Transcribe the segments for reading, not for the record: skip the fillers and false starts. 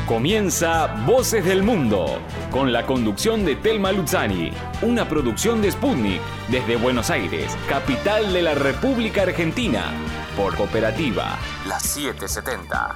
Comienza Voces del Mundo, con la conducción de Telma Luzzani, una producción de Sputnik, desde Buenos Aires, capital de la República Argentina, por Cooperativa, la 770.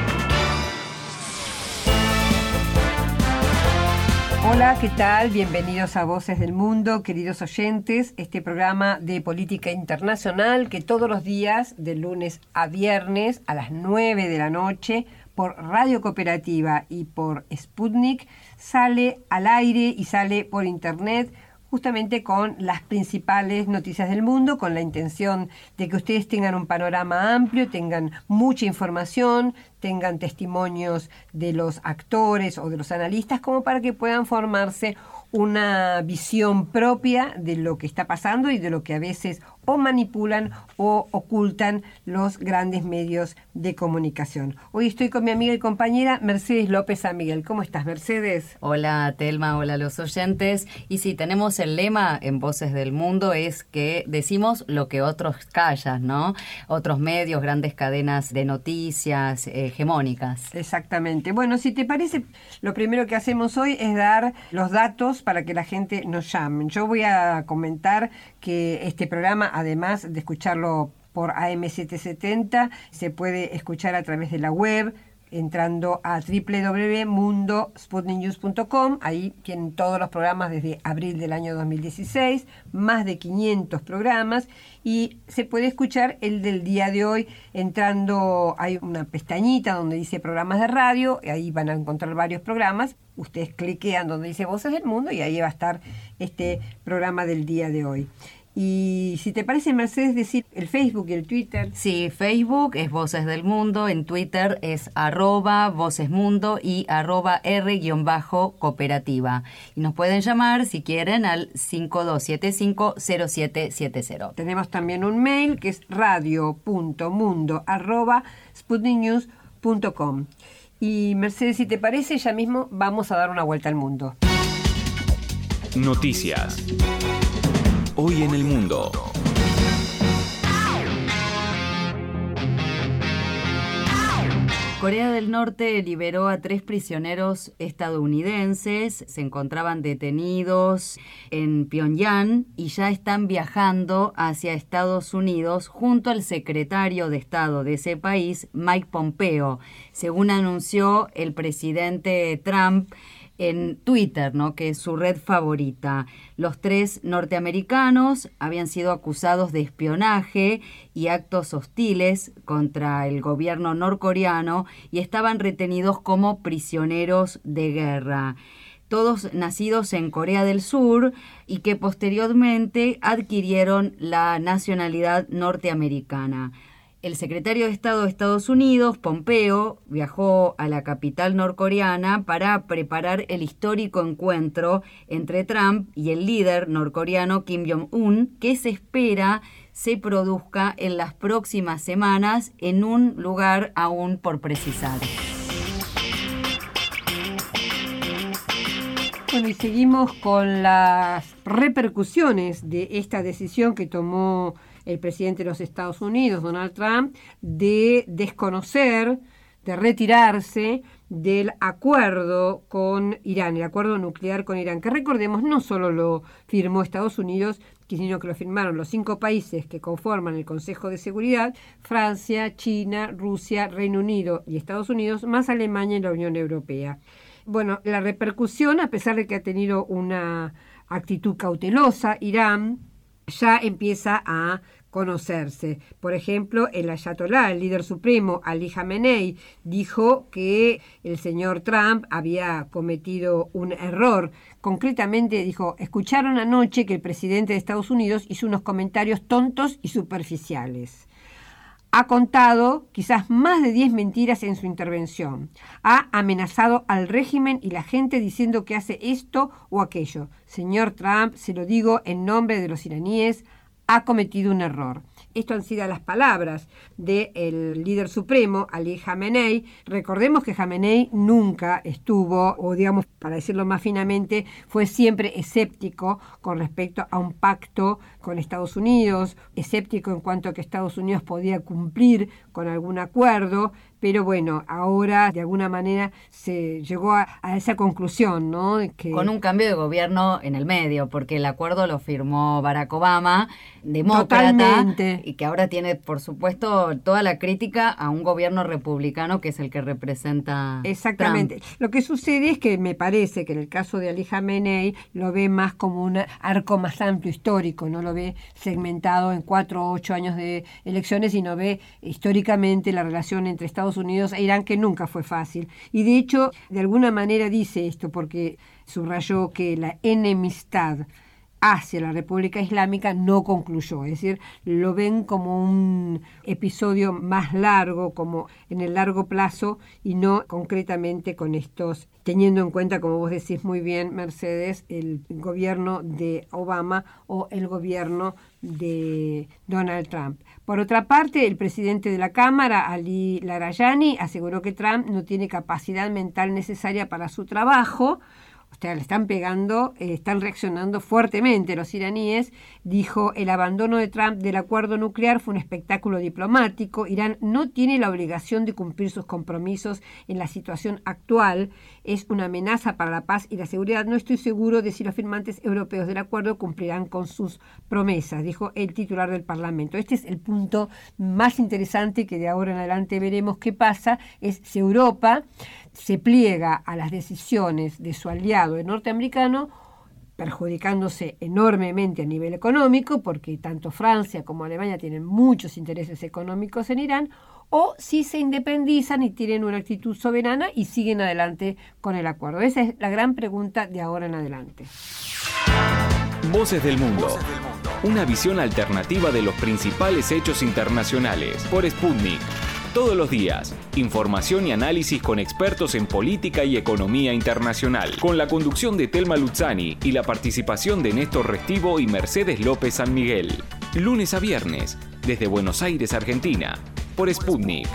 Hola, ¿qué tal? Bienvenidos a Voces del Mundo, queridos oyentes, este programa de política internacional que todos los días, de lunes a viernes, a las 9 de la noche, por Radio Cooperativa y por Sputnik, sale al aire y sale por internet, justamente con las principales noticias del mundo, con la intención de que ustedes tengan un panorama amplio, tengan mucha información, tengan testimonios de los actores o de los analistas, como para que puedan formarse una visión propia de lo que está pasando y de lo que a veces o manipulan o ocultan los grandes medios de comunicación. Hoy estoy con mi amiga y compañera Mercedes López San Miguel. ¿Cómo estás, Mercedes? Hola, Telma, hola a los oyentes. Y sí, tenemos el lema en Voces del Mundo, es que decimos lo que otros callan, ¿no? Otros medios, grandes cadenas de noticias hegemónicas. Exactamente. Bueno, si te parece, lo primero que hacemos hoy es dar los datos para que la gente nos llame. Yo voy a comentar que este programa, además de escucharlo por AM770, se puede escuchar a través de la web, entrando a www.mundosputniknews.com. Ahí tienen todos los programas desde abril del año 2016, más de 500 programas, y se puede escuchar el del día de hoy entrando, hay una pestañita donde dice programas de radio, y ahí van a encontrar varios programas. Ustedes cliquean donde dice Voces del Mundo y ahí va a estar este programa del día de hoy. Y si te parece, Mercedes, decir el Facebook y el Twitter. Sí, Facebook es Voces del Mundo, en Twitter es @vocesmundo y @R_cooperativa. Y nos pueden llamar, si quieren, al 5275-0770. Tenemos también un mail que es radio.mundo@sputniknews.com. Y Mercedes, si te parece, ya mismo vamos a dar una vuelta al mundo. Noticias. Hoy en el mundo. Corea del Norte liberó a 3 prisioneros estadounidenses. Se encontraban detenidos en Pyongyang y ya están viajando hacia Estados Unidos junto al secretario de Estado de ese país, Mike Pompeo, según anunció el presidente Trump en Twitter, ¿no?, que es su red favorita. Los 3 norteamericanos habían sido acusados de espionaje y actos hostiles contra el gobierno norcoreano y estaban retenidos como prisioneros de guerra. Todos nacidos en Corea del Sur y que posteriormente adquirieron la nacionalidad norteamericana. El secretario de Estado de Estados Unidos, Pompeo, viajó a la capital norcoreana para preparar el histórico encuentro entre Trump y el líder norcoreano Kim Jong-un, que se espera se produzca en las próximas semanas en un lugar aún por precisar. Bueno, y seguimos con las repercusiones de esta decisión que tomó el presidente de los Estados Unidos, Donald Trump, de desconocer, de retirarse del acuerdo con Irán, el acuerdo nuclear con Irán, que recordemos no solo lo firmó Estados Unidos, sino que lo firmaron los 5 países que conforman el Consejo de Seguridad: Francia, China, Rusia, Reino Unido y Estados Unidos, más Alemania y la Unión Europea. Bueno, la repercusión, a pesar de que ha tenido una actitud cautelosa, Irán ya empieza a conocerse. Por ejemplo, el ayatolá, el líder supremo, Ali Khamenei, dijo que el señor Trump había cometido un error. Concretamente dijo: escucharon anoche que el presidente de Estados Unidos hizo unos comentarios tontos y superficiales. Ha contado quizás más de 10 mentiras en su intervención. Ha amenazado al régimen y la gente diciendo que hace esto o aquello. Señor Trump, se lo digo en nombre de los iraníes, ha cometido un error. Esto han sido las palabras del líder supremo, Ali Khamenei. Recordemos que Khamenei nunca estuvo, o digamos, para decirlo más finamente, fue siempre escéptico con respecto a un pacto con Estados Unidos, escéptico en cuanto a que Estados Unidos podía cumplir con algún acuerdo, pero bueno, ahora de alguna manera se llegó a esa conclusión, ¿no? De que con un cambio de gobierno en el medio, porque el acuerdo lo firmó Barack Obama, demócrata, totalmente, y que ahora tiene, por supuesto, toda la crítica a un gobierno republicano que es el que representa exactamente. Trump. Lo que sucede es que me parece que en el caso de Ali Khamenei lo ve más como un arco más amplio histórico, no lo ve segmentado en 4 o 8 años de elecciones, sino ve históricamente la relación entre Estados Unidos e Irán, que nunca fue fácil. Y de hecho, de alguna manera dice esto, porque subrayó que la enemistad hacia la República Islámica no concluyó, es decir, lo ven como un episodio más largo, como en el largo plazo, y no concretamente con estos, teniendo en cuenta, como vos decís muy bien, Mercedes, el gobierno de Obama o el gobierno de Donald Trump. Por otra parte, el presidente de la Cámara, Ali Larijani, aseguró que Trump no tiene capacidad mental necesaria para su trabajo. O sea, le están pegando, están reaccionando fuertemente los iraníes. Dijo, el abandono de Trump del acuerdo nuclear fue un espectáculo diplomático. Irán no tiene la obligación de cumplir sus compromisos en la situación actual. Es una amenaza para la paz y la seguridad. No estoy seguro de si los firmantes europeos del acuerdo cumplirán con sus promesas, dijo el titular del Parlamento. Este es el punto más interesante que de ahora en adelante veremos qué pasa, es si Europa se pliega a las decisiones de su aliado norteamericano, perjudicándose enormemente a nivel económico, porque tanto Francia como Alemania tienen muchos intereses económicos en Irán, o si se independizan y tienen una actitud soberana y siguen adelante con el acuerdo. Esa es la gran pregunta de ahora en adelante. Voces del Mundo. Una visión alternativa de los principales hechos internacionales por Sputnik. Todos los días, información y análisis con expertos en política y economía internacional, con la conducción de Telma Luzzani y la participación de Néstor Restivo y Mercedes López San Miguel. Lunes a viernes, desde Buenos Aires, Argentina, por Sputnik.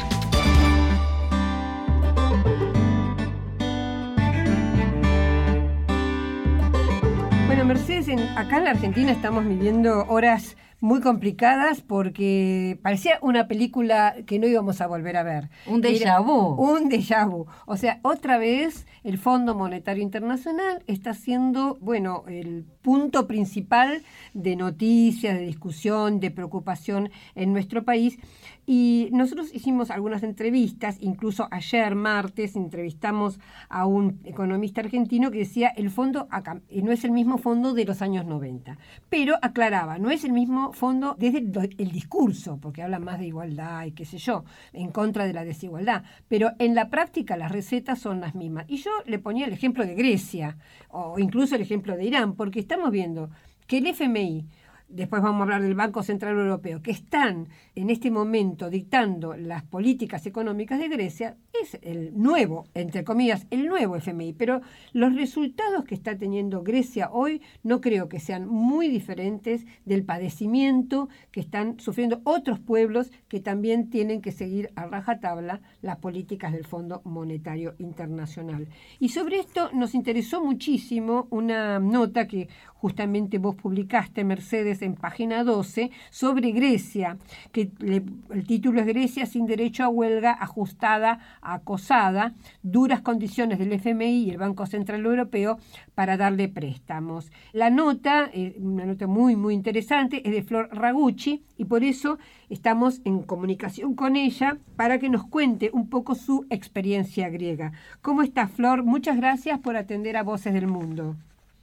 Bueno, Mercedes, acá en la Argentina estamos viviendo horas muy complicadas porque parecía una película que no íbamos a volver a ver. Un déjà vu. Un déjà vu. O sea, otra vez el Fondo Monetario Internacional está siendo, bueno, el punto principal de noticias, de discusión, de preocupación en nuestro país. Y nosotros hicimos algunas entrevistas, incluso ayer, martes, entrevistamos a un economista argentino que decía el fondo no es el mismo fondo de los años 90, pero aclaraba, no es el mismo fondo desde el discurso, porque habla más de igualdad y qué sé yo, en contra de la desigualdad, pero en la práctica las recetas son las mismas. Y yo le ponía el ejemplo de Grecia, o incluso el ejemplo de Irán, porque estamos viendo que el FMI, después vamos a hablar del Banco Central Europeo, que están en este momento dictando las políticas económicas de Grecia, es el nuevo, entre comillas, el nuevo FMI. Pero los resultados que está teniendo Grecia hoy no creo que sean muy diferentes del padecimiento que están sufriendo otros pueblos que también tienen que seguir a rajatabla las políticas del Fondo Monetario Internacional. Y sobre esto nos interesó muchísimo una nota que justamente vos publicaste, Mercedes, en página 12, sobre Grecia, que el título es Grecia sin derecho a huelga, ajustada, acosada, duras condiciones del FMI y el Banco Central Europeo para darle préstamos. La nota, una nota muy, muy interesante, es de Flor Ragucci y por eso estamos en comunicación con ella para que nos cuente un poco su experiencia griega. ¿Cómo está, Flor? Muchas gracias por atender a Voces del Mundo.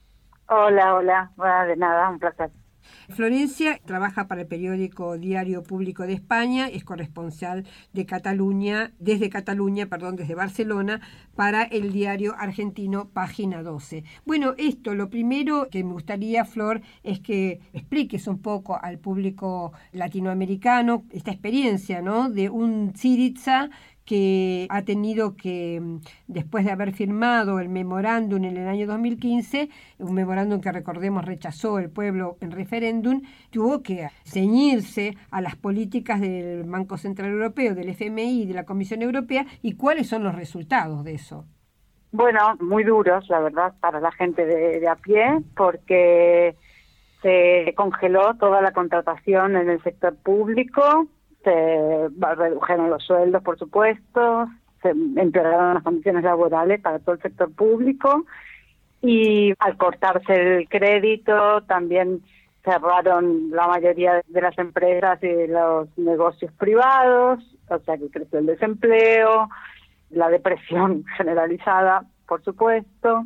Hola, de nada, un placer. Florencia trabaja para el periódico Diario Público de España, es corresponsal de Cataluña, desde Barcelona, para el diario argentino Página 12. Bueno, lo primero que me gustaría, Flor, es que expliques un poco al público latinoamericano esta experiencia, ¿no?, de un Syriza que ha tenido que, después de haber firmado el memorándum en el año 2015, un memorándum que, recordemos, rechazó el pueblo en referéndum, tuvo que ceñirse a las políticas del Banco Central Europeo, del FMI y de la Comisión Europea. ¿Y cuáles son los resultados de eso? Bueno, muy duros, la verdad, para la gente de a pie, porque se congeló toda la contratación en el sector público, se redujeron los sueldos, por supuesto, se empeoraron las condiciones laborales para todo el sector público y al cortarse el crédito también cerraron la mayoría de las empresas y de los negocios privados, o sea que creció el desempleo, la depresión generalizada, por supuesto,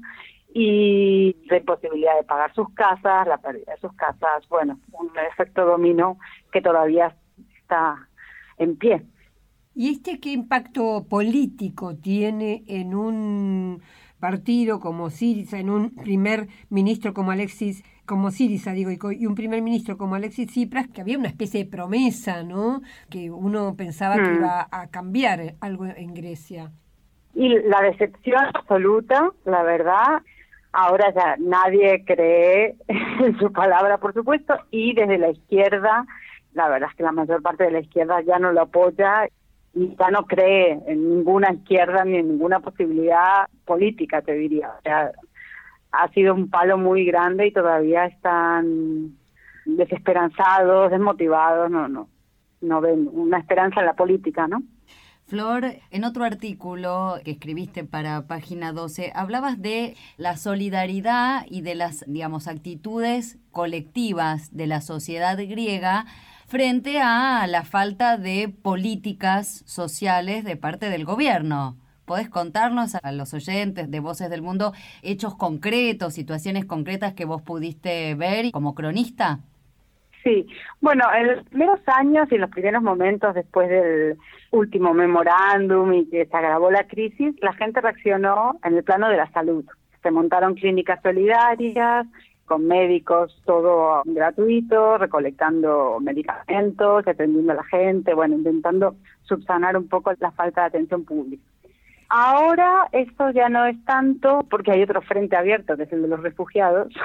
y la imposibilidad de pagar sus casas, la pérdida de sus casas, bueno, un efecto dominó que todavía está en pie. ¿Y qué impacto político tiene en un partido como Syriza, en un primer ministro como Syriza, y un primer ministro como Alexis Tsipras, que había una especie de promesa, ¿no? Que uno pensaba que iba a cambiar algo en Grecia? Y la decepción absoluta, la verdad. Ahora ya nadie cree en su palabra, por supuesto, y desde la izquierda, la verdad es que la mayor parte de la izquierda ya no lo apoya y ya no cree en ninguna izquierda ni en ninguna posibilidad política, te diría. O sea, ha sido un palo muy grande y todavía están desesperanzados, desmotivados, no ven una esperanza en la política, ¿no? Flor, en otro artículo que escribiste para Página 12, hablabas de la solidaridad y de las, digamos, actitudes colectivas de la sociedad griega frente a la falta de políticas sociales de parte del gobierno. ¿Podés contarnos a los oyentes de Voces del Mundo hechos concretos, situaciones concretas que vos pudiste ver como cronista? Sí, bueno, en los primeros años y en los primeros momentos después del último memorándum y que se agravó la crisis, la gente reaccionó en el plano de la salud. Se montaron clínicas solidarias, con médicos, todo gratuito, recolectando medicamentos, atendiendo a la gente, bueno, intentando subsanar un poco la falta de atención pública. Ahora esto ya no es tanto porque hay otro frente abierto, que es el de los refugiados,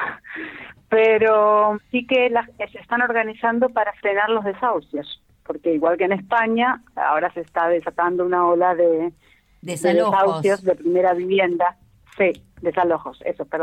pero sí que se están organizando para frenar los desahucios, porque igual que en España, ahora se está desatando una ola de desahucios de primera vivienda. Sí, desalojos,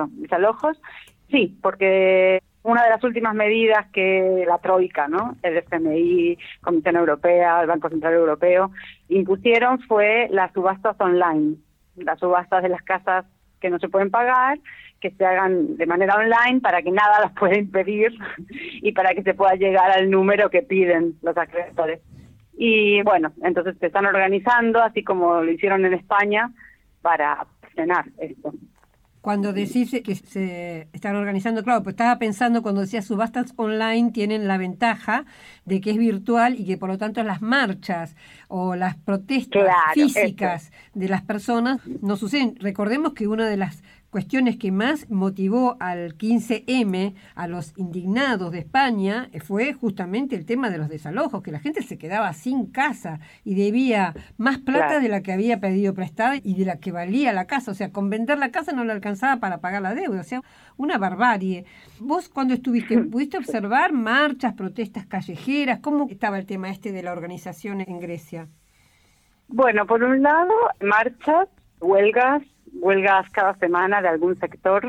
sí, porque una de las últimas medidas que la Troika, ¿no? El FMI, Comisión Europea, el Banco Central Europeo, impusieron fue las subastas online, las subastas de las casas que no se pueden pagar, que se hagan de manera online para que nada las pueda impedir y para que se pueda llegar al número que piden los acreedores. Y bueno, entonces se están organizando, así como lo hicieron en España, para frenar esto. Cuando decís que se están organizando, claro, pues estaba pensando cuando decías subastas online tienen la ventaja de que es virtual y que por lo tanto las marchas o las protestas físicas de las personas no suceden. Recordemos que una de las cuestiones que más motivó al 15M, a los indignados de España, fue justamente el tema de los desalojos, que la gente se quedaba sin casa y debía más plata de la que había pedido prestada y de la que valía la casa. O sea, con vender la casa no le alcanzaba para pagar la deuda. O sea, una barbarie. Vos, cuando estuviste, ¿pudiste observar marchas, protestas callejeras? ¿Cómo estaba el tema de la organización en Grecia? Bueno, por un lado, marchas, huelgas cada semana de algún sector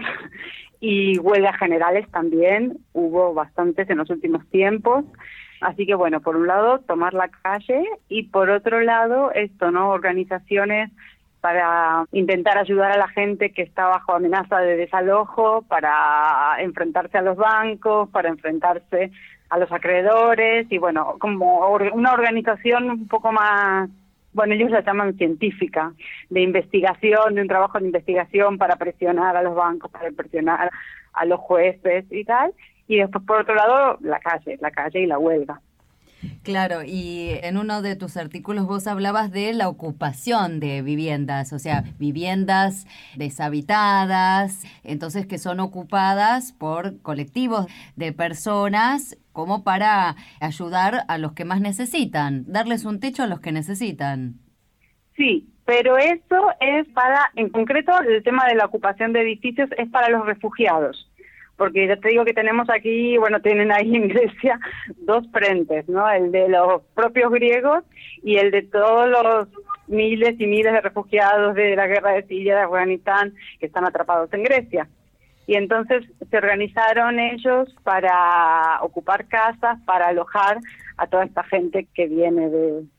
y huelgas generales también, hubo bastantes en los últimos tiempos. Así que bueno, por un lado tomar la calle y por otro lado esto, ¿no? Organizaciones para intentar ayudar a la gente que está bajo amenaza de desalojo, para enfrentarse a los bancos, para enfrentarse a los acreedores y bueno, como una organización un poco más, bueno, ellos la llaman científica, de investigación, de un trabajo de investigación para presionar a los bancos, para presionar a los jueces y tal. Y después, por otro lado, la calle y la huelga. Claro, y en uno de tus artículos vos hablabas de la ocupación de viviendas, o sea, viviendas deshabitadas, entonces que son ocupadas por colectivos de personas como para ayudar a los que más necesitan, darles un techo a los que necesitan. Sí, pero eso es en concreto, el tema de la ocupación de edificios es para los refugiados. Porque ya te digo que tenemos aquí, bueno, tienen ahí en Grecia dos frentes, ¿no? El de los propios griegos y el de todos los miles y miles de refugiados de la guerra de Siria, de Afganistán, que están atrapados en Grecia. Y entonces se organizaron ellos para ocupar casas, para alojar a toda esta gente que viene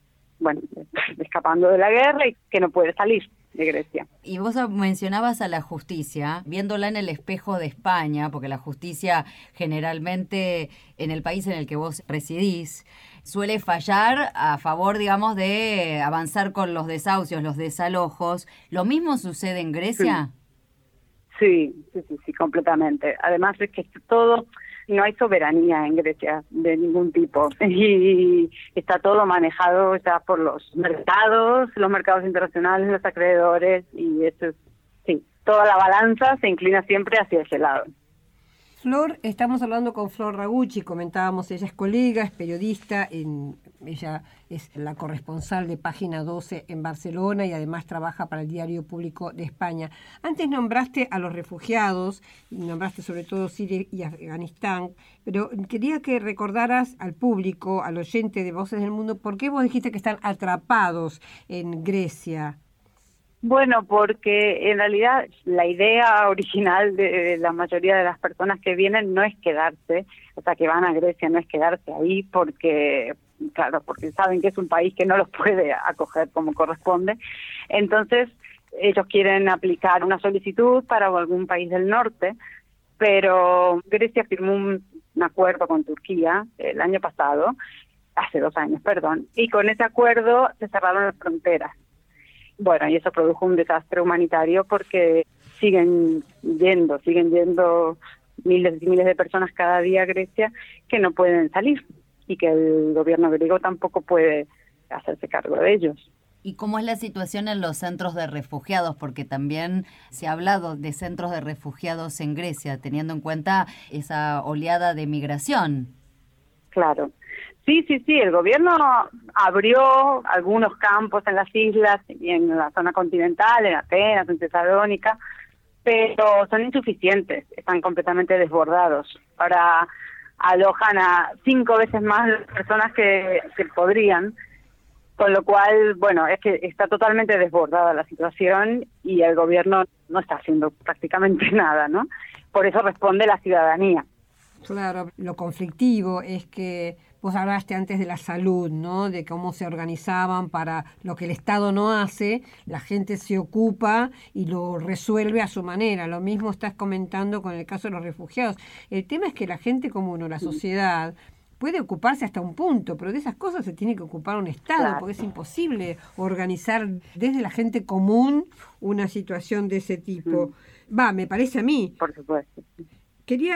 escapando de la guerra y que no puede salir de Grecia. Y vos mencionabas a la justicia, viéndola en el espejo de España, porque la justicia generalmente en el país en el que vos residís suele fallar a favor, digamos, de avanzar con los desahucios, los desalojos. ¿Lo mismo sucede en Grecia? Sí, completamente. Además es que no hay soberanía en Grecia de ningún tipo y está todo manejado ya por los mercados internacionales, los acreedores, y eso toda la balanza se inclina siempre hacia ese lado. Flor, estamos hablando con Flor Ragucci, comentábamos, ella es colega, es periodista, ella es la corresponsal de Página 12 en Barcelona y además trabaja para el Diario Público de España. Antes nombraste a los refugiados, nombraste sobre todo Siria y Afganistán, pero quería que recordaras al público, al oyente de Voces del Mundo, ¿por qué vos dijiste que están atrapados en Grecia? Bueno, porque en realidad la idea original de la mayoría de las personas que vienen no es quedarse, o sea, que van a Grecia, no es quedarse ahí porque saben que es un país que no los puede acoger como corresponde. Entonces, ellos quieren aplicar una solicitud para algún país del norte, pero Grecia firmó un acuerdo con Turquía el año pasado, hace 2 años, y con ese acuerdo se cerraron las fronteras. Bueno, y eso produjo un desastre humanitario porque siguen yendo miles y miles de personas cada día a Grecia que no pueden salir y que el gobierno griego tampoco puede hacerse cargo de ellos. ¿Y cómo es la situación en los centros de refugiados? Porque también se ha hablado de centros de refugiados en Grecia, teniendo en cuenta esa oleada de migración. Claro. Sí, el gobierno abrió algunos campos en las islas y en la zona continental, en Atenas, en Tesalónica, pero son insuficientes, están completamente desbordados. Ahora alojan a 5 veces más personas que podrían, con lo cual, bueno, es que está totalmente desbordada la situación y el gobierno no está haciendo prácticamente nada, ¿no? Por eso responde la ciudadanía. Claro, lo conflictivo es que vos hablaste antes de la salud, ¿no? De cómo se organizaban para lo que el Estado no hace, la gente se ocupa y lo resuelve a su manera. Lo mismo estás comentando con el caso de los refugiados. El tema es que la gente común o la sociedad puede ocuparse hasta un punto, pero de esas cosas se tiene que ocupar un Estado, claro, porque es imposible organizar desde la gente común una situación de ese tipo. Me parece a mí. Por supuesto. Quería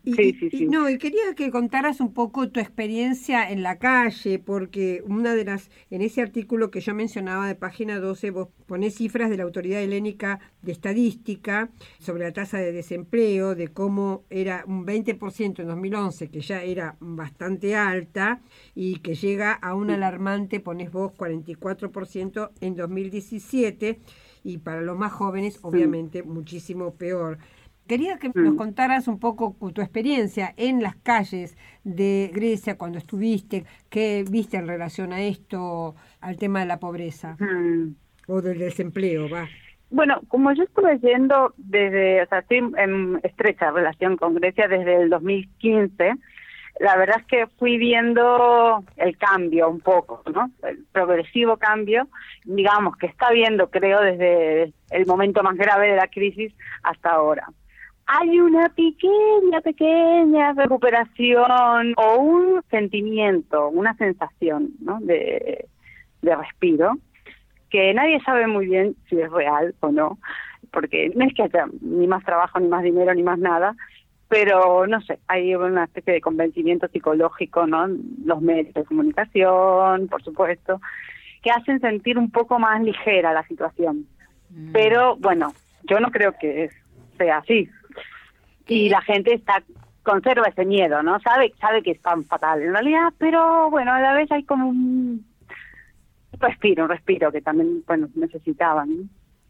quería que contaras un poco tu experiencia en la calle, porque en ese artículo que yo mencionaba de Página 12, vos ponés cifras de la Autoridad Helénica de Estadística sobre la tasa de desempleo, de cómo era un 20% en 2011, que ya era bastante alta, y que llega a un alarmante, ponés vos, 44% en 2017, y para los más jóvenes, obviamente, muchísimo peor. Quería que nos contaras un poco tu experiencia en las calles de Grecia cuando estuviste, qué viste en relación a esto, al tema de la pobreza o del desempleo, Bueno, como yo estuve yendo estoy en estrecha relación con Grecia desde el 2015, la verdad es que fui viendo el cambio un poco, ¿no? El progresivo cambio, digamos, que está viendo, creo, desde el momento más grave de la crisis hasta ahora. Hay una pequeña recuperación o un sentimiento, una sensación, ¿no? de respiro, que nadie sabe muy bien si es real o no, porque no es que haya ni más trabajo, ni más dinero, ni más nada, pero no sé, hay una especie de convencimiento psicológico, ¿no? Los medios de comunicación, por supuesto, que hacen sentir un poco más ligera la situación. Pero bueno, yo no creo que sea así. Y la gente conserva ese miedo, ¿no? Sabe que es tan fatal en realidad, pero bueno, a la vez hay como un respiro que también, bueno, necesitaban, ¿no?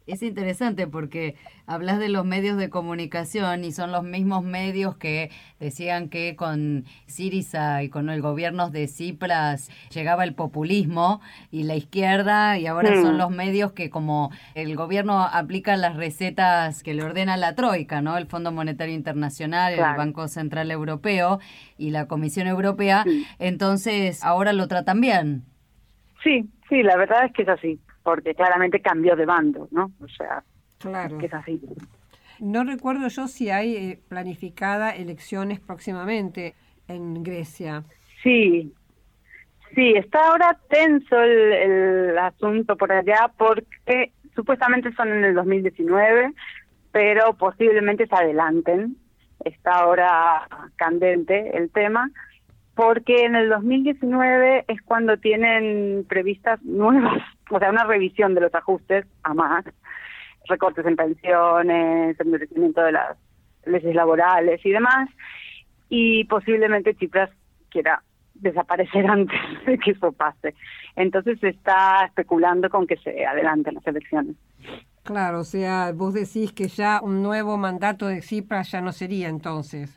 Es interesante porque hablas de los medios de comunicación y son los mismos medios que decían que con Syriza y con el gobierno de Tsipras llegaba el populismo y la izquierda, y ahora son los medios que, como el gobierno aplica las recetas que le ordena la Troika, ¿no? El Fondo Monetario Internacional, claro, el Banco Central Europeo y la Comisión Europea, entonces ahora lo tratan bien. Sí, la verdad es que es así, porque claramente cambió de bando, ¿no? O sea, claro, que es así. No recuerdo yo si hay planificada elecciones próximamente en Grecia. Sí, está ahora tenso el asunto por allá porque supuestamente son en el 2019, pero posiblemente se adelanten. Está ahora candente el tema, porque en el 2019 es cuando tienen previstas nuevas, o sea, una revisión de los ajustes a más, recortes en pensiones, endurecimiento de las leyes laborales y demás, y posiblemente Tsipras quiera desaparecer antes de que eso pase. Entonces se está especulando con que se adelanten las elecciones. Claro, o sea, vos decís que ya un nuevo mandato de Tsipras ya no sería entonces,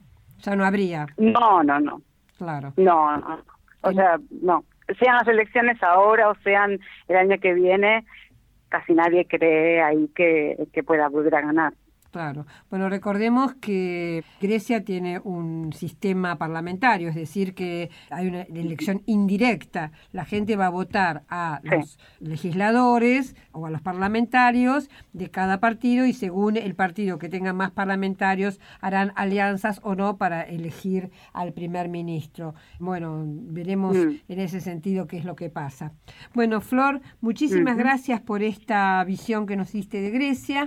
ya no habría. No. Claro. No. O sea, no. Sean las elecciones ahora o sean el año que viene, casi nadie cree ahí que pueda volver a ganar. Claro. Bueno, recordemos que Grecia tiene un sistema parlamentario, es decir, que hay una elección indirecta. La gente va a votar a los legisladores o a los parlamentarios de cada partido y según el partido que tenga más parlamentarios harán alianzas o no para elegir al primer ministro. Bueno, veremos en ese sentido qué es lo que pasa. Bueno, Flor, muchísimas gracias por esta visión que nos diste de Grecia.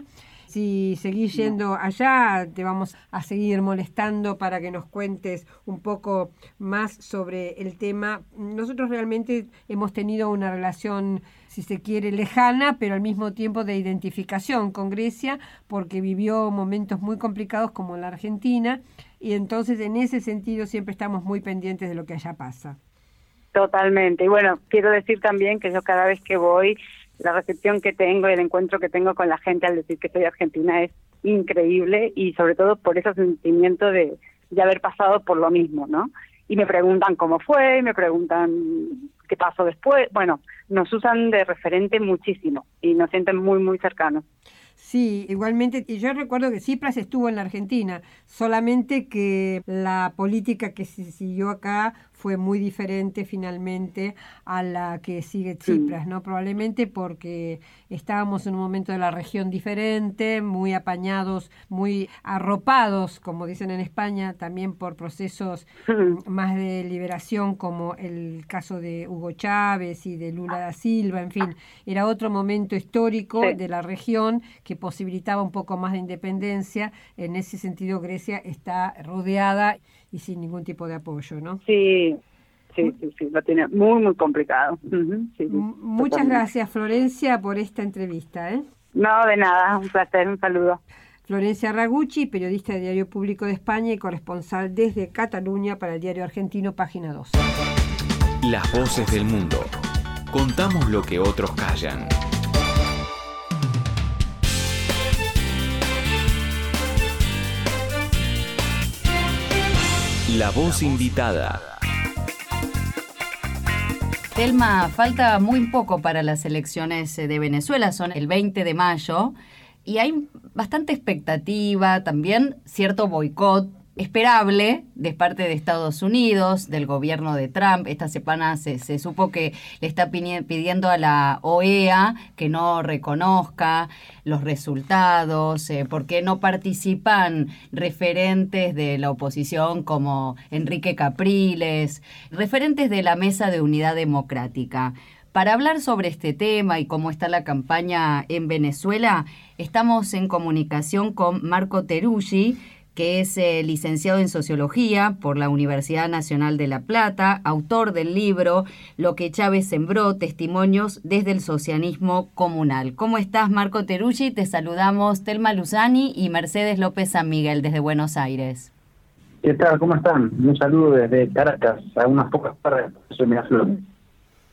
Si seguís yendo allá, te vamos a seguir molestando para que nos cuentes un poco más sobre el tema. Nosotros realmente hemos tenido una relación, si se quiere, lejana, pero al mismo tiempo de identificación con Grecia, porque vivió momentos muy complicados como la Argentina, y entonces en ese sentido siempre estamos muy pendientes de lo que allá pasa. Totalmente. Y bueno, quiero decir también que yo cada vez que voy, la recepción que tengo y el encuentro que tengo con la gente al decir que soy argentina es increíble, y sobre todo por ese sentimiento de haber pasado por lo mismo, ¿no? Y me preguntan cómo fue, y me preguntan qué pasó después. Bueno, nos usan de referente muchísimo y nos sienten muy, muy cercanos. Sí, igualmente, y yo recuerdo que Tsipras estuvo en la Argentina, solamente que la política que se siguió acá fue muy diferente finalmente a la que sigue Tsipras, ¿no? Probablemente porque estábamos en un momento de la región diferente, muy apañados, muy arropados, como dicen en España, también por procesos más de liberación, como el caso de Hugo Chávez y de Lula da Silva, en fin, era otro momento histórico de la región que posibilitaba un poco más de independencia. En ese sentido, Grecia está rodeada y sin ningún tipo de apoyo, ¿no? Sí, lo tiene muy, muy complicado. Muchas gracias, Florencia, por esta entrevista, ¿eh? No, de nada, un placer, un saludo. Florencia Ragucci, periodista de Diario Público de España y corresponsal desde Cataluña para el Diario Argentino, Página 2. Las voces del mundo. Contamos lo que otros callan. La voz invitada. Telma, falta muy poco para las elecciones de Venezuela, son el 20 de mayo, y hay bastante expectativa, también cierto boicot esperable de parte de Estados Unidos, del gobierno de Trump. Esta semana se supo que le está pidiendo a la OEA que no reconozca los resultados, porque no participan referentes de la oposición como Enrique Capriles, referentes de la Mesa de Unidad Democrática. Para hablar sobre este tema y cómo está la campaña en Venezuela, estamos en comunicación con Marco Teruggi, que es licenciado en Sociología por la Universidad Nacional de La Plata, autor del libro Lo que Chávez sembró, testimonios desde el socialismo comunal. ¿Cómo estás, Marco Teruggi? Te saludamos Telma Luzani y Mercedes López San Miguel desde Buenos Aires. ¿Qué tal? ¿Cómo están? Un saludo desde Caracas, a unas pocas horas de Miraflores.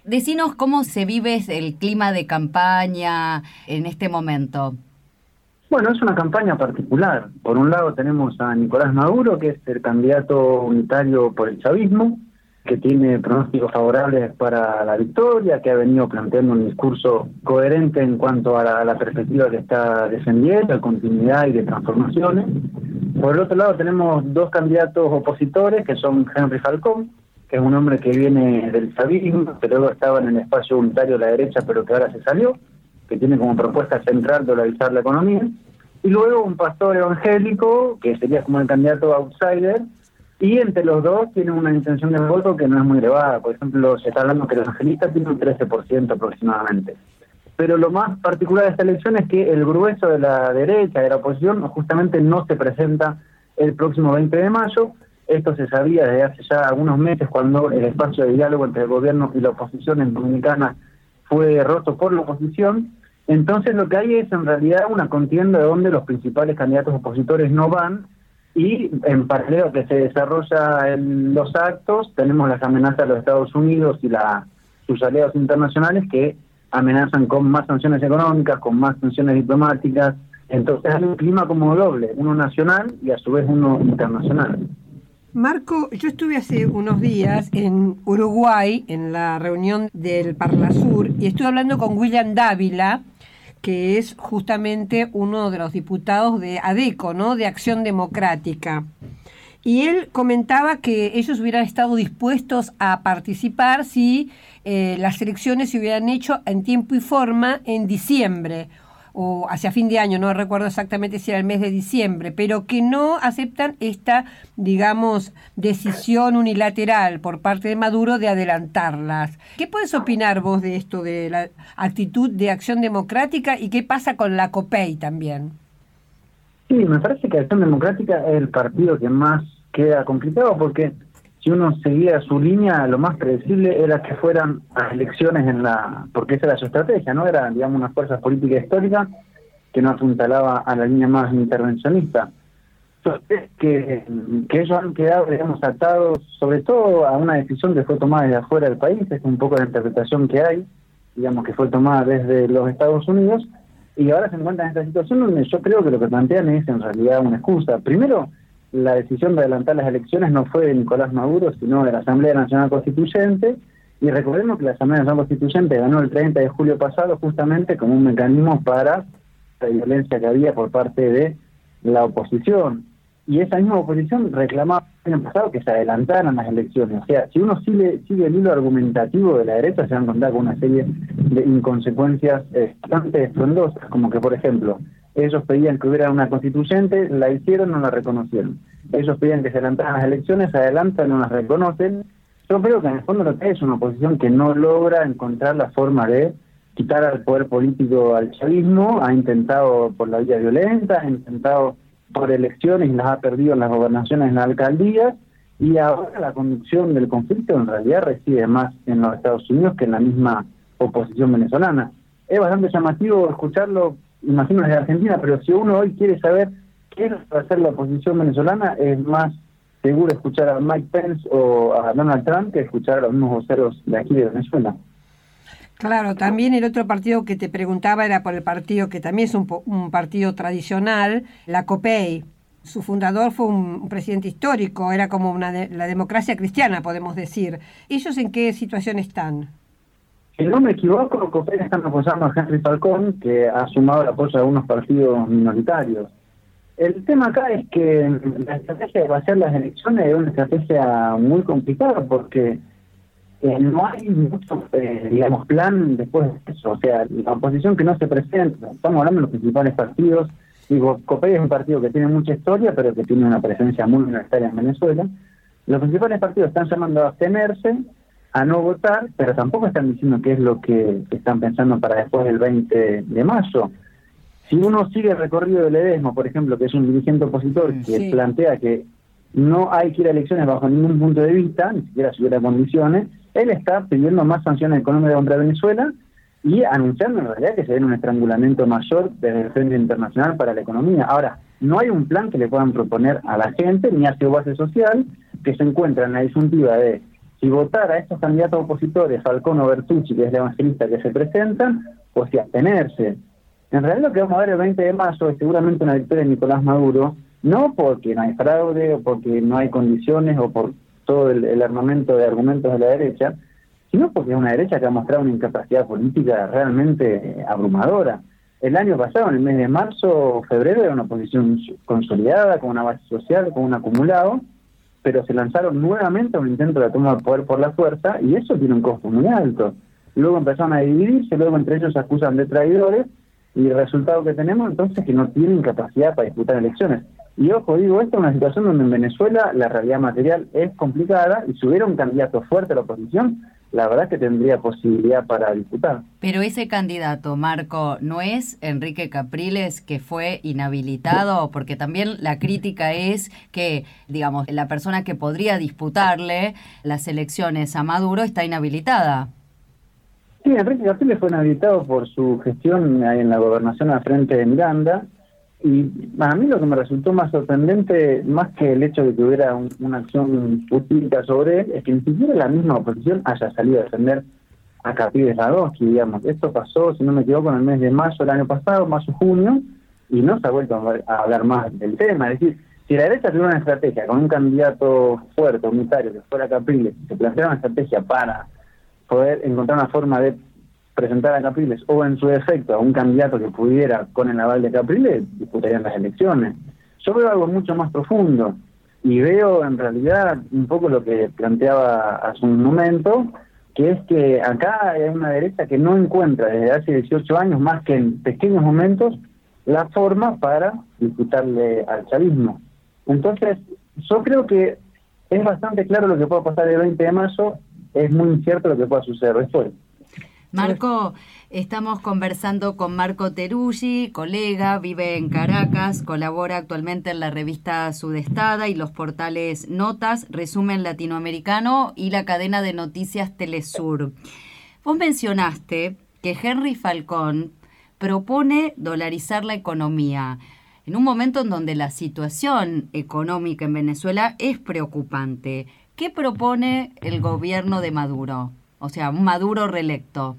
Decinos cómo se vive el clima de campaña en este momento. Bueno, es una campaña particular. Por un lado tenemos a Nicolás Maduro, que es el candidato unitario por el chavismo, que tiene pronósticos favorables para la victoria, que ha venido planteando un discurso coherente en cuanto a la perspectiva que está defendiendo, de continuidad y de transformaciones. Por el otro lado tenemos dos candidatos opositores, que son Henry Falcón, que es un hombre que viene del chavismo, que luego estaba en el espacio unitario de la derecha, pero que ahora se salió, que tiene como propuesta central dolarizar la economía, y luego un pastor evangélico, que sería como el candidato outsider, y entre los dos tienen una intención de voto que no es muy elevada. Por ejemplo, se está hablando que el evangelista tiene un 13% aproximadamente. Pero lo más particular de esta elección es que el grueso de la derecha, de la oposición, justamente no se presenta el próximo 20 de mayo. Esto se sabía desde hace ya algunos meses, cuando el espacio de diálogo entre el gobierno y la oposición en Dominicana fue roto por la oposición. Entonces lo que hay es en realidad una contienda donde los principales candidatos opositores no van, y en paralelo a que se desarrollan los actos, tenemos las amenazas de los Estados Unidos y sus aliados internacionales que amenazan con más sanciones económicas, con más sanciones diplomáticas. Entonces hay un clima como doble, uno nacional y a su vez uno internacional. Marco, yo estuve hace unos días en Uruguay, en la reunión del Parlasur, y estuve hablando con William Dávila, que es justamente uno de los diputados de ADECO, ¿no?, de Acción Democrática. Y él comentaba que ellos hubieran estado dispuestos a participar si las elecciones se hubieran hecho en tiempo y forma en diciembre, o hacia fin de año, no recuerdo exactamente si era el mes de diciembre, pero que no aceptan esta, digamos, decisión unilateral por parte de Maduro de adelantarlas. ¿Qué puedes opinar vos de esto, de la actitud de Acción Democrática, y qué pasa con la COPEI también? Sí, me parece que Acción Democrática es el partido que más queda complicado, porque si uno seguía su línea, lo más predecible era que fueran a elecciones porque esa era su estrategia, ¿no? Era, digamos, una fuerza política histórica que no apuntalaba a la línea más intervencionista. Entonces, que ellos han quedado, digamos, atados sobre todo a una decisión que fue tomada desde afuera del país. Es un poco la interpretación que hay, digamos, que fue tomada desde los Estados Unidos, y ahora se encuentran en esta situación donde yo creo que lo que plantean es en realidad una excusa. Primero, la decisión de adelantar las elecciones no fue de Nicolás Maduro, sino de la Asamblea Nacional Constituyente, y recordemos que la Asamblea Nacional Constituyente ganó el 30 de julio pasado justamente como un mecanismo para la violencia que había por parte de la oposición, y esa misma oposición reclamaba el año pasado que se adelantaran las elecciones. O sea, si uno sigue el hilo argumentativo de la derecha, se van a encontrar con una serie de inconsecuencias bastante estruendosas, como que, por ejemplo, ellos pedían que hubiera una constituyente, la hicieron, no la reconocieron. Ellos pedían que se adelantaran las elecciones, se adelantan, no las reconocen. Yo creo que en el fondo lo que es una oposición que no logra encontrar la forma de quitar al poder político al chavismo. Ha intentado por la vía violenta, ha intentado por elecciones y las ha perdido en las gobernaciones, en las alcaldías, y ahora la conducción del conflicto en realidad reside más en los Estados Unidos que en la misma oposición venezolana. Es bastante llamativo escucharlo, imagino, desde Argentina, pero si uno hoy quiere saber qué va a hacer la oposición venezolana, es más seguro escuchar a Mike Pence o a Donald Trump que escuchar a los mismos voceros de aquí de Venezuela. Claro, también el otro partido que te preguntaba era por el partido que también es un partido tradicional, la COPEI. Su fundador fue un presidente histórico, era como la democracia cristiana, podemos decir. ¿Ellos en qué situación están? Si no me equivoco, COPEI están apoyando a Henry Falcón, que ha sumado el apoyo de algunos partidos minoritarios. El tema acá es que la estrategia de hacer las elecciones es una estrategia muy complicada, porque no hay mucho, digamos, plan después de eso. O sea, la oposición que no se presenta, estamos hablando de los principales partidos. Digo, COPEI es un partido que tiene mucha historia, pero que tiene una presencia muy minoritaria en Venezuela. Los principales partidos están llamando a abstenerse, a no votar, pero tampoco están diciendo qué es lo que están pensando para después del 20 de mayo. Si uno sigue el recorrido del Ledesma, por ejemplo, que es un dirigente opositor que plantea que no hay que ir a elecciones bajo ningún punto de vista, ni siquiera si hubiera condiciones, él está pidiendo más sanciones económicas contra Venezuela y anunciando en realidad que se viene un estrangulamiento mayor desde el Frente Internacional para la economía. Ahora, no hay un plan que le puedan proponer a la gente, ni a su base social, que se encuentra en la disyuntiva de si votar a estos candidatos opositores, Falcón o Bertucci, que es el evangelista que se presentan, o si abstenerse. En realidad lo que vamos a ver el 20 de mayo es seguramente una victoria de Nicolás Maduro, no porque no hay fraude o porque no hay condiciones o por todo el armamento de argumentos de la derecha, sino porque es una derecha que ha mostrado una incapacidad política realmente abrumadora. El año pasado, en el mes de marzo o febrero, era una oposición consolidada, con una base social, con un acumulado, pero se lanzaron nuevamente a un intento de toma del poder por la fuerza, y eso tiene un costo muy alto. Luego empezaron a dividirse, luego entre ellos se acusan de traidores, y el resultado que tenemos entonces es que no tienen capacidad para disputar elecciones. Y ojo, digo, esta es una situación donde en Venezuela la realidad material es complicada, y si hubiera un candidato fuerte a la oposición, la verdad es que tendría posibilidad para disputar. Pero ese candidato, Marco, ¿no es Enrique Capriles, que fue inhabilitado? Porque también la crítica es que, digamos, la persona que podría disputarle las elecciones a Maduro está inhabilitada. Sí, Enrique Capriles fue inhabilitado por su gestión en la gobernación al frente de Miranda, y a mí lo que me resultó más sorprendente, más que el hecho de que hubiera una acción jurídica sobre él, es que ni siquiera la misma oposición haya salido a defender a Capriles Radonsky, digamos. Esto pasó, si no me equivoco, en el mes de mayo del año pasado, mayo-junio, y no se ha vuelto a hablar más del tema. Es decir, si la derecha tuviera una estrategia con un candidato fuerte, unitario, que fuera Capriles, se planteara una estrategia para poder encontrar una forma de presentar a Capriles, o en su defecto a un candidato que pudiera, con el aval de Capriles, disputarían las elecciones. Yo veo algo mucho más profundo, y veo en realidad un poco lo que planteaba hace un momento, que es que acá hay una derecha que no encuentra desde hace 18 años, más que en pequeños momentos, la forma para disputarle al chavismo. Entonces, yo creo que es bastante claro lo que puede pasar el 20 de mayo, es muy incierto lo que pueda suceder después. Marco, estamos conversando con Marco Teruggi, colega, vive en Caracas, colabora actualmente en la revista Sudestada y los portales Notas, Resumen Latinoamericano y la cadena de noticias Telesur. Vos mencionaste que Henry Falcón propone dolarizar la economía en un momento en donde la situación económica en Venezuela es preocupante. ¿Qué propone el gobierno de Maduro? O sea, un Maduro reelecto.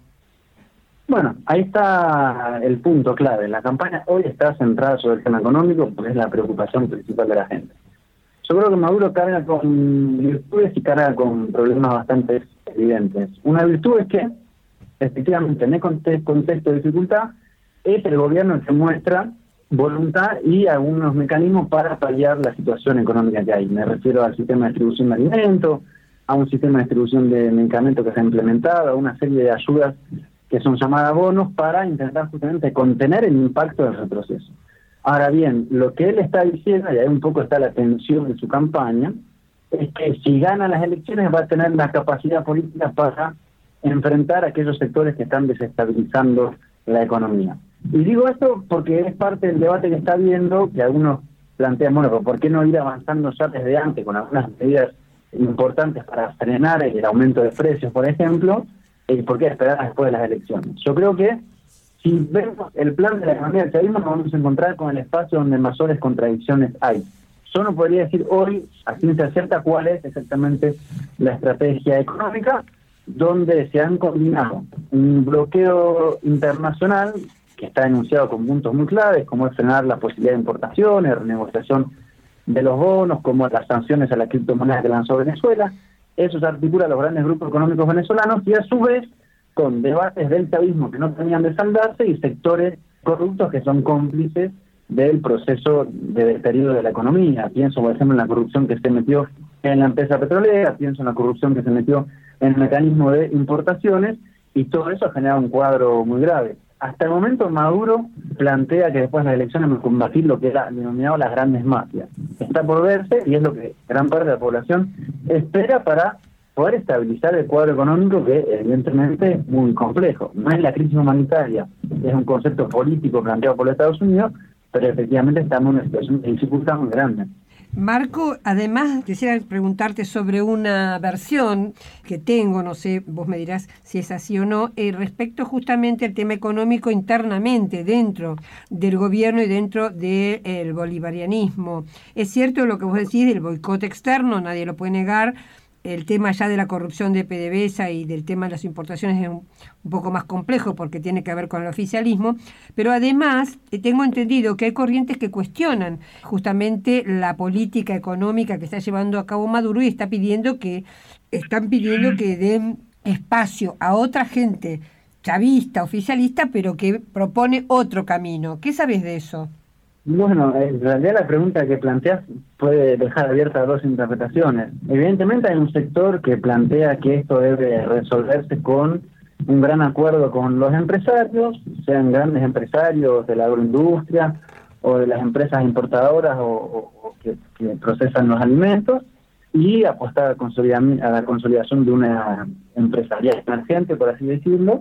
Bueno, ahí está el punto clave. La campaña hoy está centrada sobre el tema económico porque es la preocupación principal de la gente. Yo creo que Maduro carga con virtudes y carga con problemas bastante evidentes. Una virtud es que, efectivamente, en este contexto de dificultad, es el gobierno que muestra voluntad y algunos mecanismos para paliar la situación económica que hay. Me refiero al sistema de distribución de alimentos, a un sistema de distribución de medicamentos que se ha implementado, a una serie de ayudas que son llamadas bonos para intentar justamente contener el impacto del retroceso. Ahora bien, lo que él está diciendo, y ahí un poco está la tensión de su campaña, es que si gana las elecciones va a tener la capacidad política para enfrentar a aquellos sectores que están desestabilizando la economía. Y digo esto porque es parte del debate que está habiendo, que algunos plantean, bueno, ¿por qué no ir avanzando ya desde antes con algunas medidas importantes para frenar el aumento de precios, por ejemplo, y por qué esperar después de las elecciones? Yo creo que si vemos el plan de la economía del chavismo, nos vamos a encontrar con el espacio donde mayores contradicciones hay. Yo no podría decir hoy, a ciencia cierta, cuál es exactamente la estrategia económica, donde se han combinado un bloqueo internacional que está enunciado con puntos muy claves, como es frenar la posibilidad de importaciones, renegociación de los bonos, como las sanciones a la criptomoneda que lanzó Venezuela. Eso se articula a los grandes grupos económicos venezolanos y a su vez con debates del chavismo que no tenían de saldarse y sectores corruptos que son cómplices del proceso de deterioro de la economía. Pienso, por ejemplo, en la corrupción que se metió en la empresa petrolera, pienso en la corrupción que se metió en el mecanismo de importaciones, y todo eso ha generado un cuadro muy grave. Hasta el momento Maduro plantea que después de las elecciones va a combatir lo que era denominado las grandes mafias. Está por verse y es lo que gran parte de la población espera para poder estabilizar el cuadro económico, que evidentemente es muy complejo. No es la crisis humanitaria, es un concepto político planteado por los Estados Unidos, pero efectivamente estamos en una situación de dificultad muy grande. Marco, además quisiera preguntarte sobre una versión que tengo, no sé, vos me dirás si es así o no, respecto justamente al tema económico internamente dentro del gobierno y dentro del bolivarianismo. Es cierto lo que vos decís del boicot externo, nadie lo puede negar, el tema ya de la corrupción de PDVSA y del tema de las importaciones es un poco más complejo porque tiene que ver con el oficialismo, pero además tengo entendido que hay corrientes que cuestionan justamente la política económica que está llevando a cabo Maduro y están pidiendo que den espacio a otra gente chavista, oficialista, pero que propone otro camino. ¿Qué sabes de eso? Bueno, en realidad la pregunta que planteas puede dejar abiertas dos interpretaciones. Evidentemente hay un sector que plantea que esto debe resolverse con un gran acuerdo con los empresarios, sean grandes empresarios de la agroindustria o de las empresas importadoras o que procesan los alimentos, y apostar a la consolidación de una empresarial emergente, por así decirlo.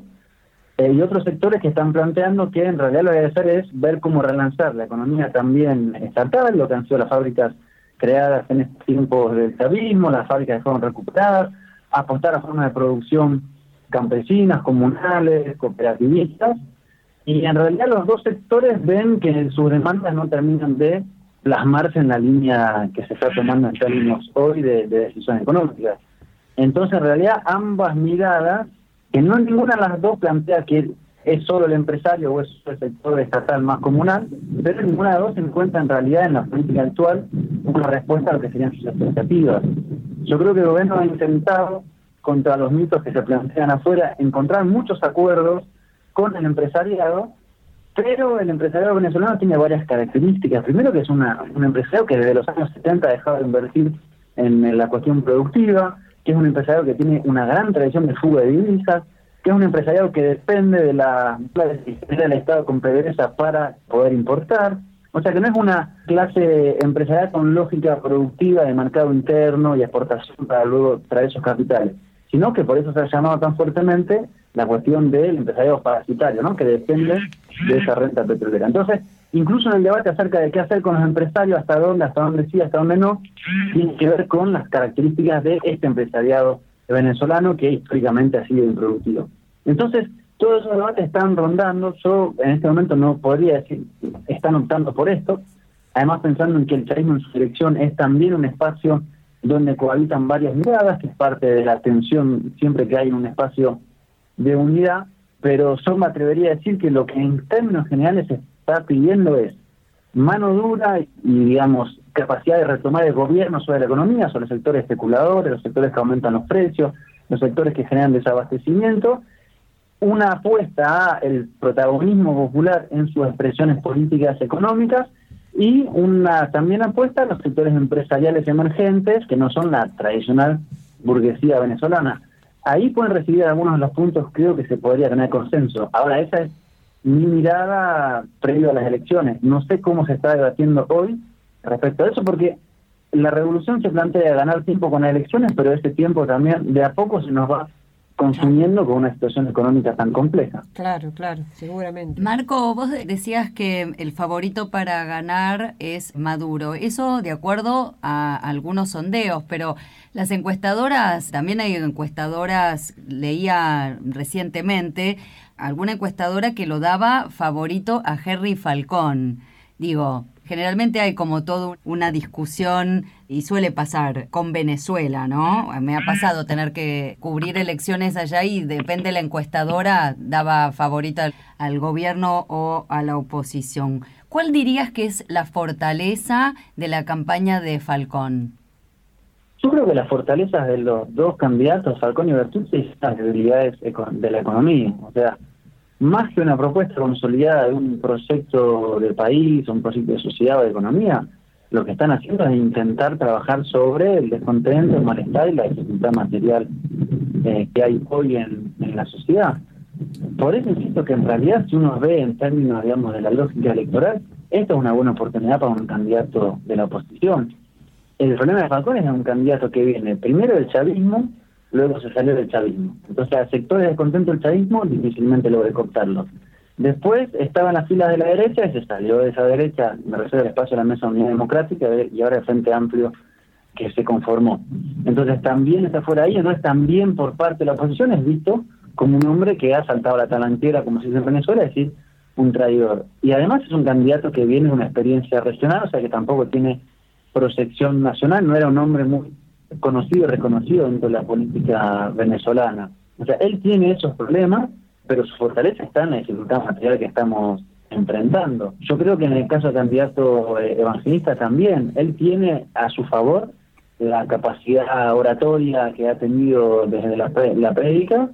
Y otros sectores que están planteando que en realidad lo que hay que hacer es ver cómo relanzar la economía también estatal, lo que han sido las fábricas creadas en estos tiempos del chavismo, las fábricas que fueron recuperadas, apostar a formas de producción campesinas, comunales, cooperativistas, y en realidad los dos sectores ven que sus demandas no terminan de plasmarse en la línea que se está tomando en términos hoy de decisiones económicas. Entonces en realidad ambas miradas, que no ninguna de las dos plantea que es solo el empresario o es el sector estatal más comunal, pero ninguna de las dos encuentra en realidad en la política actual una respuesta a lo que serían sus expectativas. Yo creo que el gobierno ha intentado, contra los mitos que se plantean afuera, encontrar muchos acuerdos con el empresariado, pero el empresariado venezolano tiene varias características. Primero, que es un empresario que desde los años 70 ha dejado de invertir en la cuestión productiva, que es un empresario que tiene una gran tradición de fuga de divisas, que es un empresario que depende de la decisiones del Estado con PDVSA para poder importar. O sea que no es una clase empresarial con lógica productiva de mercado interno y exportación para luego traer esos capitales, sino que por eso se ha llamado tan fuertemente la cuestión del empresariado parasitario, ¿no?, que depende de esa renta petrolera. Entonces, incluso en el debate acerca de qué hacer con los empresarios, hasta dónde sí, hasta dónde no, tiene que ver con las características de este empresariado venezolano que históricamente ha sido improductivo. Entonces, todos esos debates están rondando. Yo en este momento no podría decir están optando por esto, además pensando en que el chavismo en su dirección es también un espacio donde cohabitan varias miradas, que es parte de la tensión siempre que hay un espacio de unidad, pero yo me atrevería a decir que lo que en términos generales se está pidiendo es mano dura y, digamos, capacidad de retomar el gobierno sobre la economía, sobre los sectores especuladores, los sectores que aumentan los precios, los sectores que generan desabastecimiento, una apuesta a el protagonismo popular en sus expresiones políticas económicas, y una también apuesta a los sectores empresariales emergentes que no son la tradicional burguesía venezolana. Ahí pueden recibir algunos de los puntos, creo que se podría tener consenso. Ahora, esa es mi mirada previo a las elecciones. No sé cómo se está debatiendo hoy respecto a eso, porque la revolución se plantea ganar tiempo con las elecciones, pero ese tiempo también de a poco se nos va consumiendo con una situación económica tan compleja. Claro, seguramente. Marco, vos decías que el favorito para ganar es Maduro. Eso de acuerdo a algunos sondeos, pero las encuestadoras, también hay encuestadoras, leía recientemente, alguna encuestadora que lo daba favorito a Henry Falcón. Digo, generalmente hay como toda una discusión, y suele pasar con Venezuela, ¿no? Me ha pasado tener que cubrir elecciones allá y depende de la encuestadora, daba favorita al gobierno o a la oposición. ¿Cuál dirías que es la fortaleza de la campaña de Falcón? Yo creo que las fortalezas de los dos candidatos, Falcón y Bertuzzi, son las debilidades de la economía. O sea, más que una propuesta consolidada de un proyecto de país, un proyecto de sociedad o de economía, lo que están haciendo es intentar trabajar sobre el descontento, el malestar y la dificultad material que hay hoy en la sociedad. Por eso insisto que en realidad, si uno ve en términos, digamos, de la lógica electoral, esta es una buena oportunidad para un candidato de la oposición. El problema de Falcón es un candidato que viene primero del chavismo, luego se salió del chavismo. Entonces, a sectores descontentos del chavismo difícilmente logra cooptarlos. Después estaba en las filas de la derecha y se salió de esa derecha, me refiero al espacio de la Mesa de Unidad Democrática y ahora el Frente Amplio que se conformó. Entonces también está fuera ahí, entonces también por parte de la oposición es visto como un hombre que ha saltado la talanquera, como se dice en Venezuela, es decir, un traidor. Y además es un candidato que viene de una experiencia regional, o sea que tampoco tiene proyección nacional, no era un hombre muy conocido y reconocido dentro de la política venezolana. O sea, él tiene esos problemas, pero su fortaleza está en la dificultad material que estamos enfrentando. Yo creo que en el caso del candidato Evangelista también, él tiene a su favor la capacidad oratoria que ha tenido desde la prédica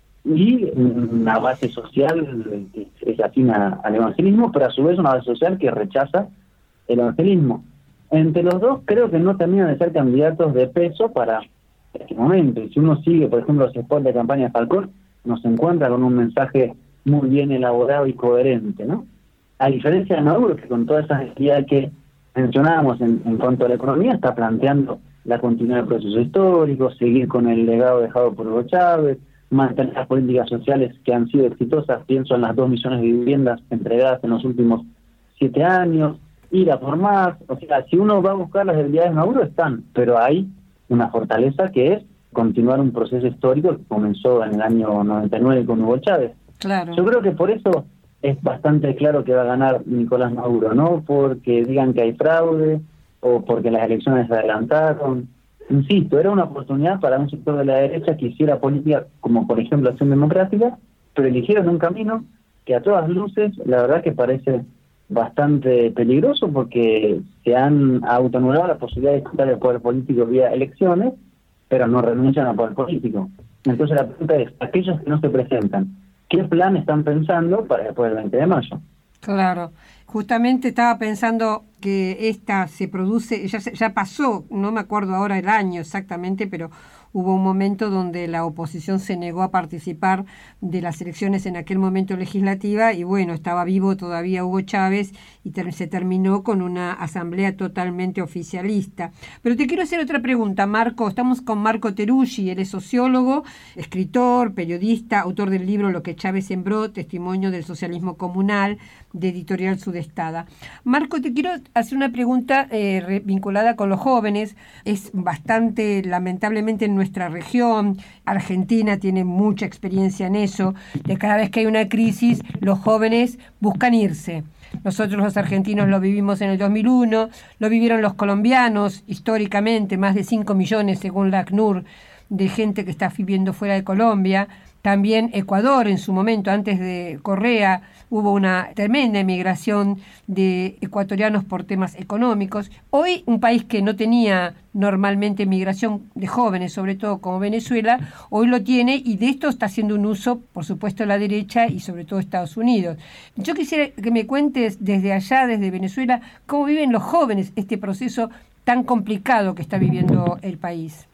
y una base social que es afina al evangelismo, pero a su vez una base social que rechaza el evangelismo. Entre los dos creo que no terminan de ser candidatos de peso para este momento. Y si uno sigue, por ejemplo, los spots de campaña de Falcón, nos encuentra con un mensaje muy bien elaborado y coherente, ¿no? A diferencia de Maduro, que con todas esas necesidades que mencionábamos en cuanto a la economía, está planteando la continuidad del proceso histórico, seguir con el legado dejado por Hugo Chávez, mantener las políticas sociales que han sido exitosas, pienso en las 2 millones de viviendas entregadas en los últimos 7 años, ir a por más. O sea, si uno va a buscar las debilidades de Maduro, están, pero hay una fortaleza que es continuar un proceso histórico que comenzó en el año 99 con Hugo Chávez. Claro. Yo creo que por eso es bastante claro que va a ganar Nicolás Maduro, no porque digan que hay fraude o porque las elecciones se adelantaron. Insisto, era una oportunidad para un sector de la derecha que hiciera política como por ejemplo Acción Democrática, pero eligieron un camino que a todas luces la verdad que parece bastante peligroso porque se han autoanulado la posibilidad de disputar el poder político vía elecciones, pero no renuncian al poder político. Entonces la pregunta es, aquellos que no se presentan, ¿qué plan están pensando para después del 20 de mayo? Claro, justamente estaba pensando que esta se produce, ya pasó, no me acuerdo ahora el año exactamente, pero hubo un momento donde la oposición se negó a participar de las elecciones en aquel momento legislativa y bueno, estaba vivo todavía Hugo Chávez y se terminó con una asamblea totalmente oficialista. Pero te quiero hacer otra pregunta, Marco. Estamos con Marco Teruggi, él es sociólogo, escritor, periodista, autor del libro Lo que Chávez sembró, testimonio del socialismo comunal, de Editorial Sudestada. Marco, te quiero hacer una pregunta vinculada con los jóvenes. Es bastante, lamentablemente, en nuestra región, Argentina tiene mucha experiencia en eso, de cada vez que hay una crisis, los jóvenes buscan irse. Nosotros los argentinos lo vivimos en el 2001, lo vivieron los colombianos históricamente, más de 5 millones según la ACNUR de gente que está viviendo fuera de Colombia. También Ecuador en su momento, antes de Correa, hubo una tremenda emigración de ecuatorianos por temas económicos. Hoy un país que no tenía normalmente migración de jóvenes, sobre todo como Venezuela, hoy lo tiene y de esto está haciendo un uso, por supuesto, la derecha y sobre todo Estados Unidos. Yo quisiera que me cuentes desde allá, desde Venezuela, cómo viven los jóvenes este proceso tan complicado que está viviendo el país.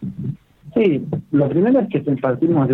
Sí, lo primero es que partimos de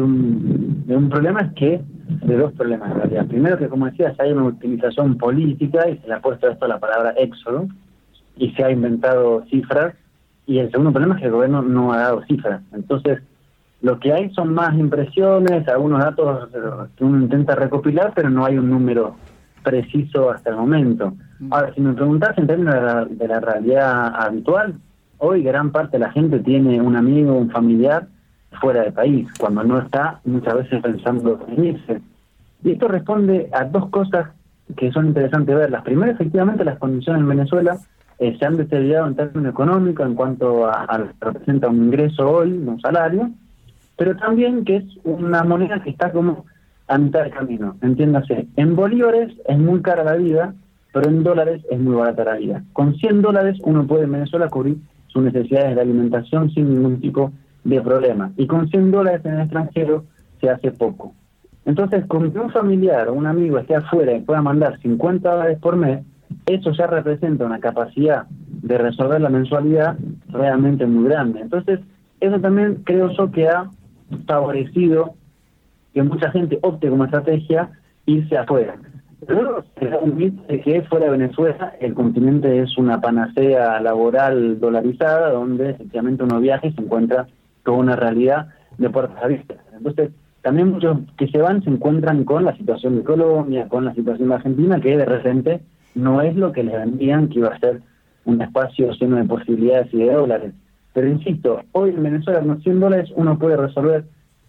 un problema, es que de 2 problemas en realidad. Primero que, como decías, hay una utilización política y se le ha puesto esto la palabra éxodo y se ha inventado cifras, y el segundo problema es que el gobierno no ha dado cifras. Entonces, lo que hay son más impresiones, algunos datos que uno intenta recopilar, pero no hay un número preciso hasta el momento. Ahora, si me preguntás en términos de la realidad habitual, hoy gran parte de la gente tiene un amigo, un familiar fuera del país, cuando no está muchas veces pensando en irse. Y esto responde a 2 cosas que son interesantes verlas. Primero, efectivamente, las condiciones en Venezuela se han deteriorado en términos económicos en cuanto a lo que representa un ingreso hoy, un salario, pero también que es una moneda que está como a mitad del camino. Entiéndase, en bolívares es muy cara la vida, pero en dólares es muy barata la vida. Con $100 uno puede en Venezuela cubrir sus necesidades de alimentación sin ningún tipo de problema. Y con $100 en el extranjero se hace poco. Entonces, con que un familiar o un amigo esté afuera y pueda mandar $50 por mes, eso ya representa una capacidad de resolver la mensualidad realmente muy grande. Entonces, eso también creo yo que ha favorecido que mucha gente opte como estrategia irse afuera. Luego se da un mito de que fuera de Venezuela el continente es una panacea laboral dolarizada, donde efectivamente uno viaja y se encuentra con una realidad de puertas abiertas. Entonces, también muchos que se van se encuentran con la situación de Colombia, con la situación de Argentina, que de repente no es lo que les vendían, que iba a ser un espacio lleno de posibilidades y de dólares. Pero insisto, hoy en Venezuela con $100 uno puede resolver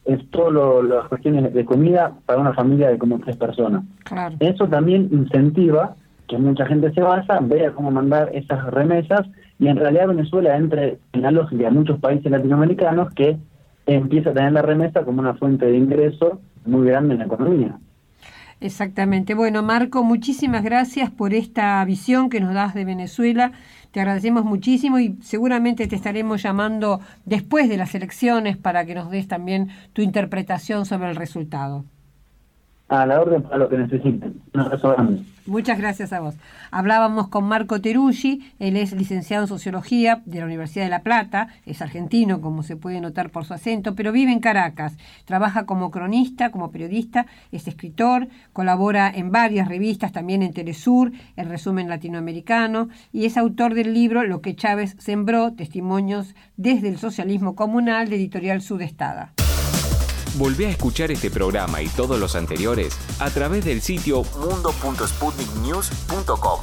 todas las cuestiones de comida para una familia de como 3 personas. Claro. Eso también incentiva que mucha gente se vaya, vea cómo mandar esas remesas y en realidad Venezuela entra en la lógica de muchos países latinoamericanos que empieza a tener la remesa como una fuente de ingreso muy grande en la economía. Exactamente. Bueno, Marco, muchísimas gracias por esta visión que nos das de Venezuela. Te agradecemos muchísimo y seguramente te estaremos llamando después de las elecciones para que nos des también tu interpretación sobre el resultado. A la orden para lo que necesiten. Un abrazo grande. Muchas gracias a vos. Hablábamos con Marco Teruggi, él es licenciado en Sociología de la Universidad de La Plata, es argentino, como se puede notar por su acento, pero vive en Caracas. Trabaja como cronista, como periodista, es escritor, colabora en varias revistas, también en Telesur, El Resumen Latinoamericano, y es autor del libro Lo que Chávez sembró, testimonios desde el socialismo comunal, de Editorial Sudestada. Volvé a escuchar este programa y todos los anteriores a través del sitio mundo.sputniknews.com.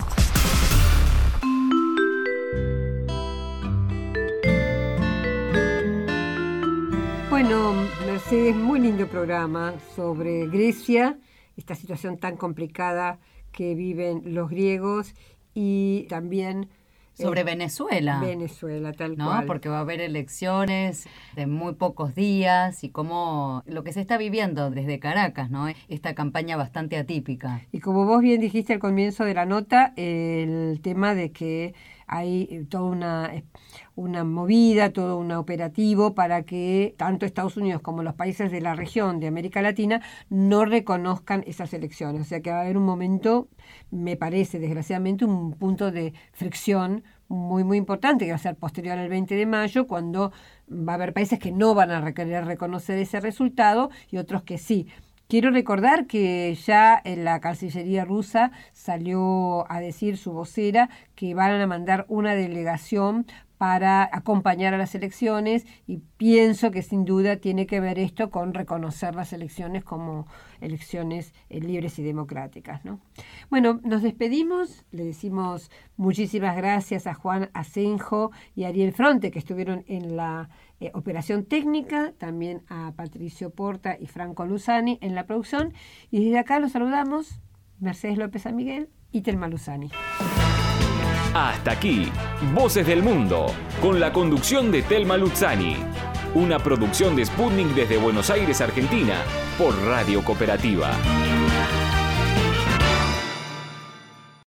Bueno, Mercedes, muy lindo programa sobre Grecia, esta situación tan complicada que viven los griegos, y también sobre Venezuela. Venezuela, tal ¿no? cual. Porque va a haber elecciones de muy pocos días y cómo lo que se está viviendo desde Caracas, ¿no? Esta campaña bastante atípica. Y como vos bien dijiste al comienzo de la nota, el tema de que hay toda una movida, todo un operativo para que tanto Estados Unidos como los países de la región de América Latina no reconozcan esas elecciones. O sea que va a haber un momento, me parece, desgraciadamente, un punto de fricción muy, muy importante, que va a ser posterior al 20 de mayo, cuando va a haber países que no van a querer reconocer ese resultado y otros que sí. Quiero recordar que ya en la Cancillería rusa salió a decir su vocera que van a mandar una delegación para acompañar a las elecciones, y pienso que sin duda tiene que ver esto con reconocer las elecciones como elecciones libres y democráticas, ¿no? Bueno, nos despedimos, le decimos muchísimas gracias a Juan Asenjo y Ariel Fronte, que estuvieron en la operación técnica, también a Patricio Porta y Franco Luzani en la producción, y desde acá los saludamos Mercedes López San Miguel y Telma Luzani. Hasta aquí, Voces del Mundo, con la conducción de Telma Luzani. Una producción de Sputnik desde Buenos Aires, Argentina, por Radio Cooperativa.